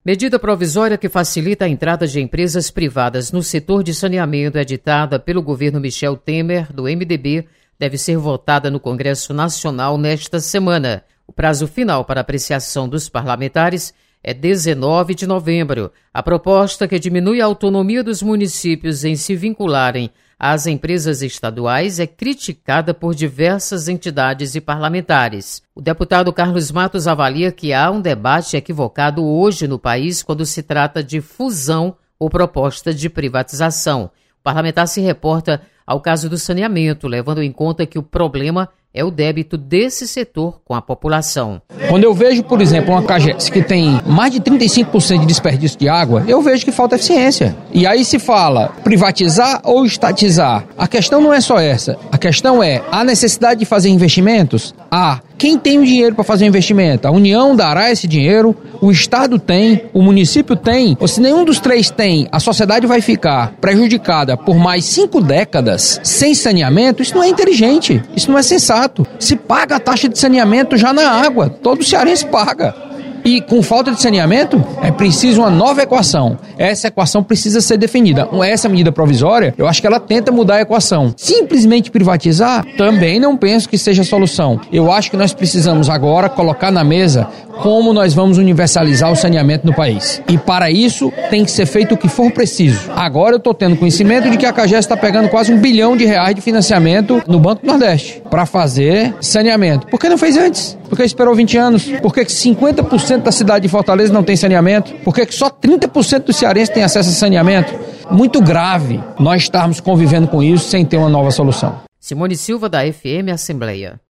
Medida provisória que facilita a entrada de empresas privadas no setor de saneamento editada pelo governo Michel Temer, do MDB, deve ser votada no Congresso Nacional nesta semana. O prazo final para apreciação dos parlamentares é 19 de novembro. A proposta, que diminui a autonomia dos municípios em se vincularem às empresas estaduais, é criticada por diversas entidades e parlamentares. O deputado Carlos Matos avalia que há um debate equivocado hoje no país quando se trata de fusão ou proposta de privatização. O parlamentar se reporta ao caso do saneamento, levando em conta que o problema é o débito desse setor com a população. Quando eu vejo, por exemplo, uma CAGES que tem mais de 35% de desperdício de água, eu vejo que falta eficiência. E aí se fala privatizar ou estatizar. A questão não é só essa. A questão é a necessidade de fazer investimentos. Quem tem o dinheiro para fazer investimento? A União dará esse dinheiro, o Estado tem, o município tem. Ou se nenhum dos três tem, a sociedade vai ficar prejudicada por mais 5 décadas sem saneamento. Isso não é inteligente, isso não é sensato. Se paga a taxa de saneamento já na água, todo cearense paga. E com falta de saneamento, é preciso uma nova equação. Essa equação precisa ser definida. Essa medida provisória, eu acho que ela tenta mudar a equação. Simplesmente privatizar, também não penso que seja a solução. Eu acho que nós precisamos agora colocar na mesa como nós vamos universalizar o saneamento no país. E para isso, tem que ser feito o que for preciso. Agora eu estou tendo conhecimento de que a CAGES está pegando quase R$1 bilhão de financiamento no Banco do Nordeste para fazer saneamento. Por que não fez antes? Por que esperou 20 anos? Por que 50% da cidade de Fortaleza não tem saneamento? Por que só 30% dos cearenses têm acesso a saneamento? Muito grave nós estarmos convivendo com isso sem ter uma nova solução. Simone Silva, da FM Assembleia.